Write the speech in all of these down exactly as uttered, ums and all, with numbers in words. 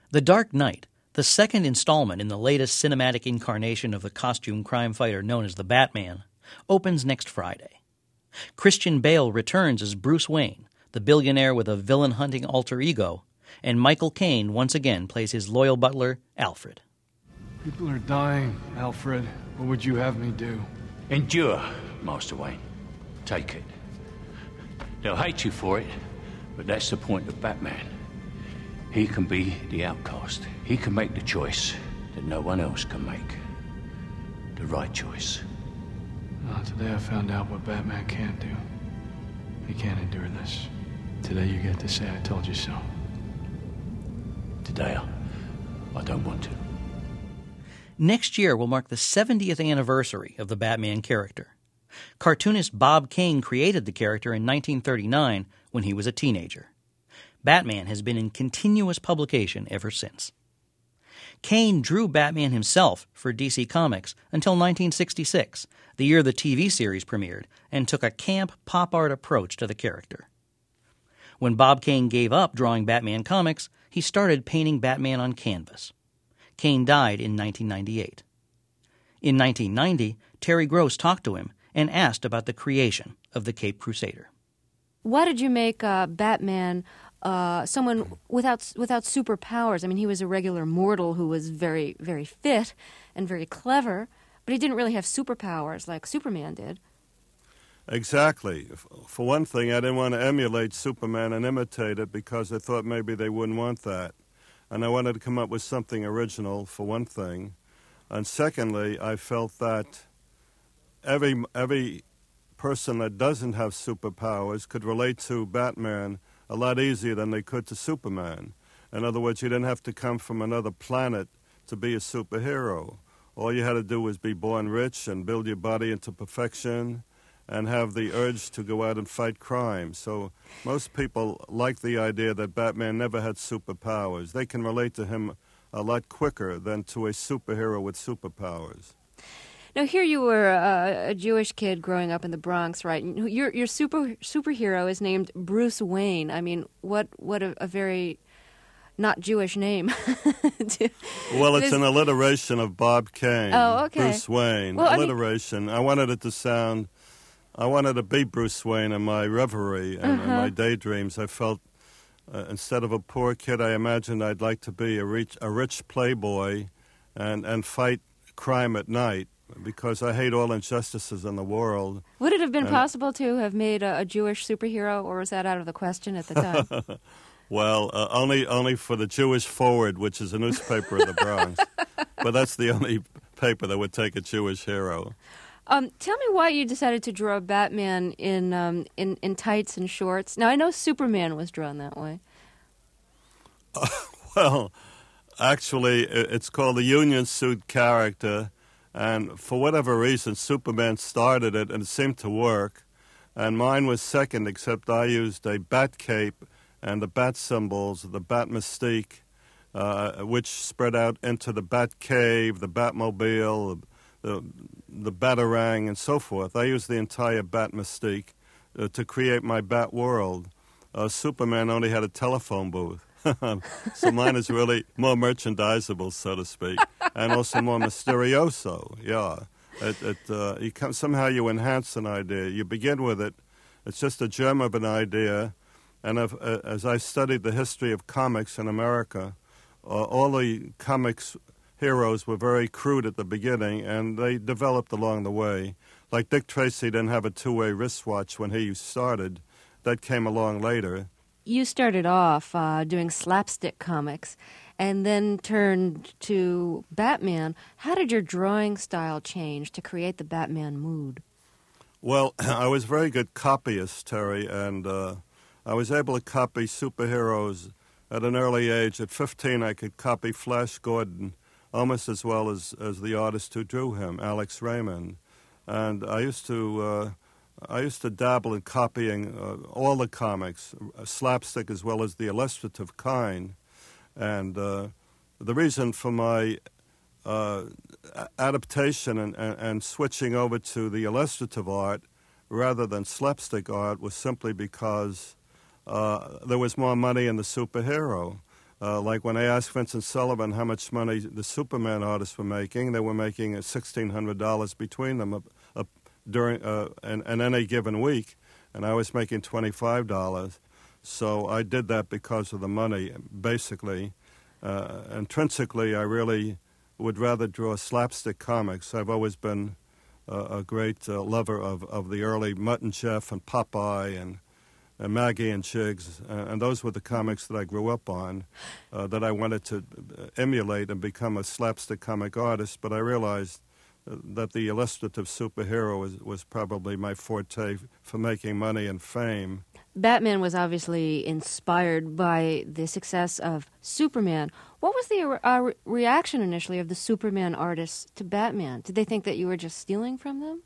The Dark Knight, the second installment in the latest cinematic incarnation of the costume crime fighter known as the Batman, opens next Friday. Christian Bale returns as Bruce Wayne, the billionaire with a villain-hunting alter ego, and Michael Caine once again plays his loyal butler, Alfred. People are dying, Alfred. What would you have me do? Endure, Master Wayne. Take it. They'll hate you for it, but that's the point of Batman. He can be the outcast. He can make the choice that no one else can make. The right choice. Well, today I found out what Batman can't do. He can't endure this. Today you get to say I told you so. Today, I don't want to. Next year will mark the seventieth anniversary of the Batman character. Cartoonist Bob Kane created the character in nineteen thirty-nine when he was a teenager. Batman has been in continuous publication ever since. Kane drew Batman himself for D C Comics until nineteen sixty-six, the year the T V series premiered, and took a camp pop art approach to the character. When Bob Kane gave up drawing Batman comics, he started painting Batman on canvas. Kane died in nineteen ninety-eight. In nineteen ninety, Terry Gross talked to him and asked about the creation of the Caped Crusader. Why did you make uh, Batman uh, someone without without superpowers? I mean, he was a regular mortal who was very, very fit and very clever, but he didn't really have superpowers like Superman did. Exactly. For one thing, I didn't want to emulate Superman and imitate it because I thought maybe they wouldn't want that. And I wanted to come up with something original, for one thing. And secondly, I felt that every every person that doesn't have superpowers could relate to Batman a lot easier than they could to Superman. In other words, you didn't have to come from another planet to be a superhero. All you had to do was be born rich and build your body into perfection and have the urge to go out and fight crime. So most people like the idea that Batman never had superpowers. They can relate to him a lot quicker than to a superhero with superpowers. Now, here you were uh, a Jewish kid growing up in the Bronx, right? Your your super superhero is named Bruce Wayne. I mean, what what a, a very not Jewish name. Well, it's an alliteration of Bob Kane. Oh, okay. Bruce Wayne. Well, alliteration. I, mean, I wanted it to sound. I wanted to be Bruce Wayne in my reverie and uh-huh. in my daydreams. I felt uh, instead of a poor kid, I imagined I'd like to be a rich, a rich playboy and, and fight crime at night because I hate all injustices in the world. Would it have been and, possible to have made a, a Jewish superhero, or was that out of the question at the time? Well, uh, only only for the Jewish Forward, which is a newspaper in the Bronx. But that's the only paper that would take a Jewish hero. Um, tell me why you decided to draw Batman in, um, in in tights and shorts. Now, I know Superman was drawn that way. Uh, well, actually, it's called the Union Suit character, and for whatever reason, Superman started it, and it seemed to work. And mine was second, except I used a bat cape and the bat symbols, the bat mystique, uh, which spread out into the bat cave, the Batmobile, the, the Batarang, and so forth. I used the entire bat mystique uh, to create my bat world. Uh, Superman only had a telephone booth. So mine is really more merchandisable, so to speak, and also more mysterioso, yeah. It, it, uh, you come, somehow you enhance an idea. You begin with it. It's just a germ of an idea. And if, uh, as I studied the history of comics in America, uh, all the comics heroes were very crude at the beginning, and they developed along the way. Like Dick Tracy didn't have a two-way wristwatch when he started. That came along later. You started off uh, doing slapstick comics and then turned to Batman. How did your drawing style change to create the Batman mood? Well, I was a very good copyist, Terry, and uh, I was able to copy superheroes at an early age. At fifteen, I could copy Flash Gordon almost as well as, as the artist who drew him, Alex Raymond. And I used to... Uh, I used to dabble in copying uh, all the comics, uh, slapstick as well as the illustrative kind. And uh, the reason for my uh, adaptation and, and, and switching over to the illustrative art rather than slapstick art was simply because uh, there was more money in the superhero. Uh, like when I asked Vincent Sullivan how much money the Superman artists were making, they were making uh, sixteen hundred dollars between them uh, uh, during uh, in, in any given week, and I was making twenty-five dollars. So I did that because of the money, basically. Uh, intrinsically, I really would rather draw slapstick comics. I've always been uh, a great uh, lover of, of the early Mutt and Jeff and Popeye and, and Maggie and Chiggs, uh, and those were the comics that I grew up on, uh, that I wanted to emulate and become a slapstick comic artist, but I realized that the illustrative superhero was, was probably my forte for making money and fame. Batman was obviously inspired by the success of Superman. What was the uh, re- reaction initially of the Superman artists to Batman? Did they think that you were just stealing from them?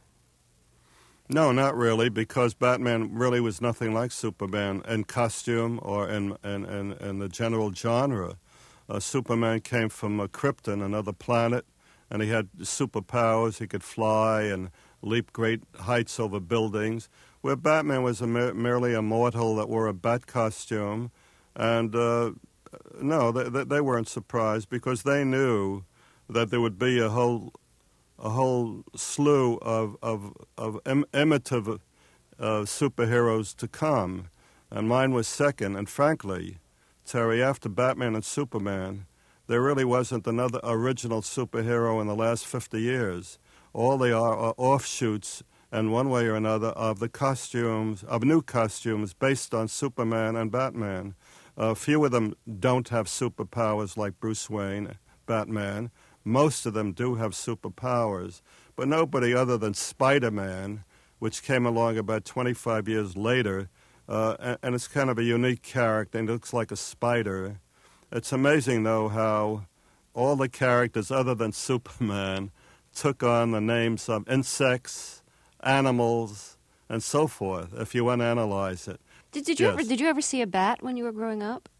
No, not really, because Batman really was nothing like Superman in costume or in, in, in, in the general genre. Uh, Superman came from uh, Krypton, another planet, and he had superpowers. He could fly and leap great heights over buildings, where Batman was a mer- merely a mortal that wore a bat costume. And uh, no, they, they weren't surprised because they knew that there would be a whole a whole slew of, of, of im- imitative uh, superheroes to come. And mine was second. And frankly, Terry, after Batman and Superman, there really wasn't another original superhero in the last fifty years. All they are are offshoots, in one way or another, of the costumes, of new costumes based on Superman and Batman. A uh, few of them don't have superpowers like Bruce Wayne, Batman. Most of them do have superpowers, but nobody other than Spider-Man, which came along about twenty-five years later, uh, and, and it's kind of a unique character, and it looks like a spider. It's amazing, though, how all the characters other than Superman took on the names of insects, animals, and so forth, if you want to analyze it. Did, did, you, yes. ever, did you ever see a bat when you were growing up?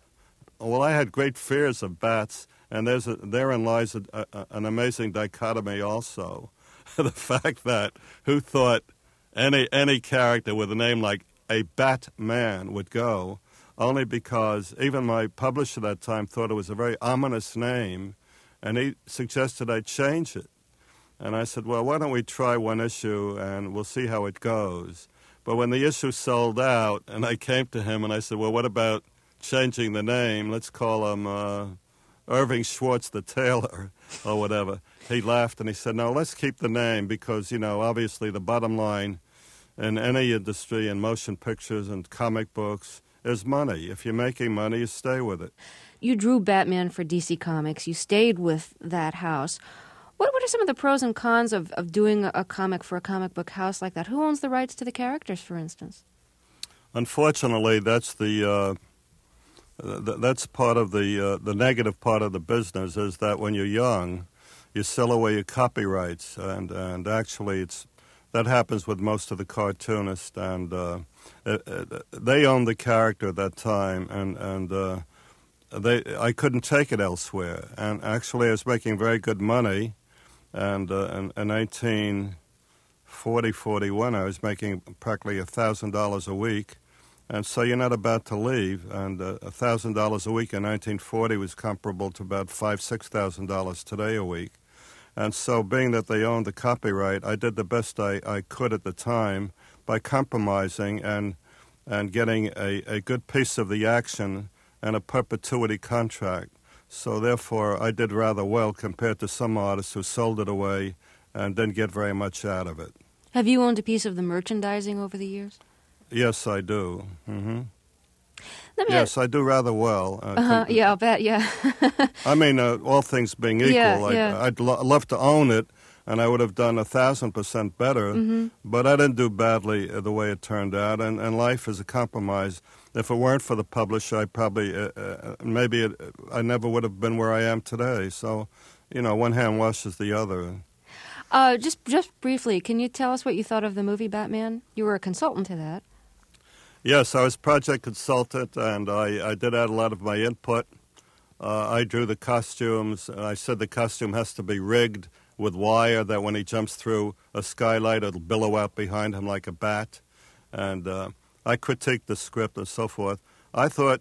Well, I had great fears of bats, and there's a, therein lies a, a, an amazing dichotomy also. The fact that who thought any any character with a name like a Batman would go, only because even my publisher at that time thought it was a very ominous name, and he suggested I change it. And I said, well, why don't we try one issue, and we'll see how it goes. But when the issue sold out, and I came to him, and I said, well, what about changing the name? Let's call him uh, Irving Schwartz the Tailor, or whatever. He laughed, and he said, no, let's keep the name, because, you know, obviously the bottom line in any industry, in motion pictures and comic books, is money. If you're making money, you stay with it. You drew Batman for D C Comics. You stayed with that house. What, what are some of the pros and cons of, of doing a, a comic for a comic book house like that? Who owns the rights to the characters, for instance? Unfortunately, that's the uh, th- that's part of the uh, the negative part of the business, is that when you're young, you sell away your copyrights, and and actually it's that happens with most of the cartoonists, and uh, it, it, they owned the character at that time, and and uh, they I couldn't take it elsewhere, and actually I was making very good money. And uh, in, in nineteen forty, forty-one, I was making practically one thousand dollars a week. And so you're not about to leave. And uh, one thousand dollars a week in nineteen forty was comparable to about five thousand dollars, six thousand dollars today a week. And so being that they owned the copyright, I did the best I, I could at the time by compromising and and getting a, a good piece of the action and a perpetuity contract. So therefore, I did rather well compared to some artists who sold it away and didn't get very much out of it. Have you owned a piece of the merchandising over the years? Yes, I do. Mm-hmm. Let me Yes, I do rather well. Uh, uh-huh. com- Yeah, I'll bet, yeah. I mean, uh, all things being equal, Yeah, I'd, yeah. I'd lo- love to own it, and I would have done a thousand percent better, Mm-hmm. but I didn't do badly uh, the way it turned out, and, and life is a compromise. If it weren't for the publisher, I probably, uh, uh, maybe it, I never would have been where I am today. So, you know, one hand washes the other. Uh, just just briefly, can you tell us what you thought of the movie Batman? You were a consultant to that. Yes, I was project consultant, and I, I did add a lot of my input. Uh, I drew the costumes. I said the costume has to be rigged with wire that when he jumps through a skylight, it'll billow out behind him like a bat. And uh, I critiqued the script and so forth. I thought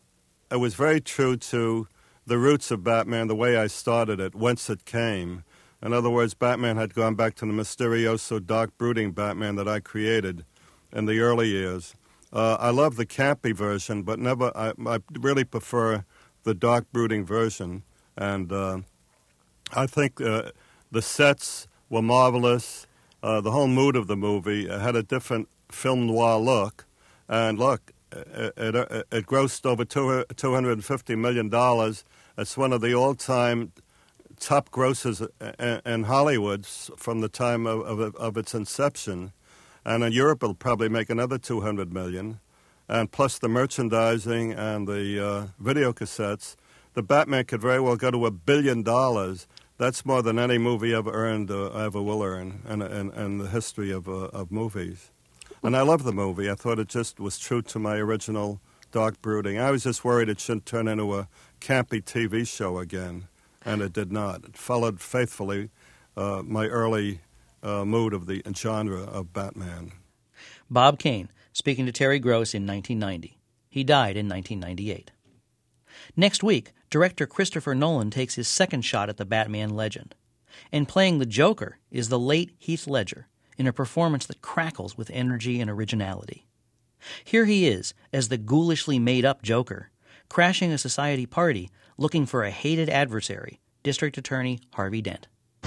it was very true to the roots of Batman, the way I started it, whence it came. In other words, Batman had gone back to the mysterioso, dark, brooding Batman that I created in the early years. Uh, I love the campy version, but never. I, I really prefer the dark, brooding version. And uh, I think uh, the sets were marvelous. Uh, the whole mood of the movie had a different film noir look. And look, it, it, it grossed over two hundred fifty million dollars. It's one of the all-time top grosses in Hollywood from the time of, of, of its inception. And in Europe, it'll probably make another two hundred million dollars. And plus the merchandising and the uh, video cassettes, the Batman could very well go to a billion dollars. That's more than any movie ever earned, uh, ever will earn in, in, in the history of, uh, of movies. And I love the movie. I thought it just was true to my original dark brooding. I was just worried it shouldn't turn into a campy T V show again, and it did not. It followed faithfully uh, my early uh, mood of the genre of Batman. Bob Kane, speaking to Terry Gross in nineteen ninety. He died in nineteen ninety-eight. Next week, director Christopher Nolan takes his second shot at the Batman legend. And playing the Joker is the late Heath Ledger, in a performance that crackles with energy and originality. Here he is, as the ghoulishly made-up Joker, crashing a society party looking for a hated adversary, District Attorney Harvey Dent.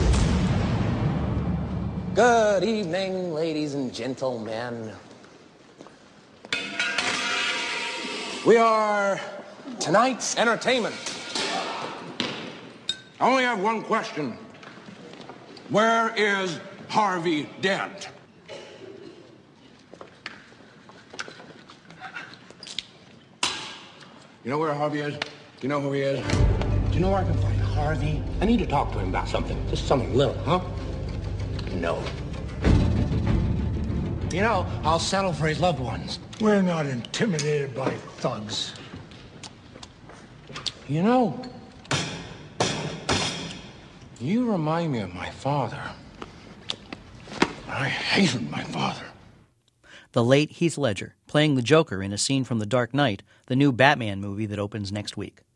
Good evening, ladies and gentlemen. We are tonight's entertainment. I only have one question. Where is Harvey Dent? You know where Harvey is? Do you know who he is? Do you know where I can find Harvey? I need to talk to him about something. Just something little, huh? No. You know, I'll settle for his loved ones. We're not intimidated by thugs. You know, you remind me of my father. I hated my father. The late Heath Ledger, playing the Joker in a scene from The Dark Knight, the new Batman movie that opens next week.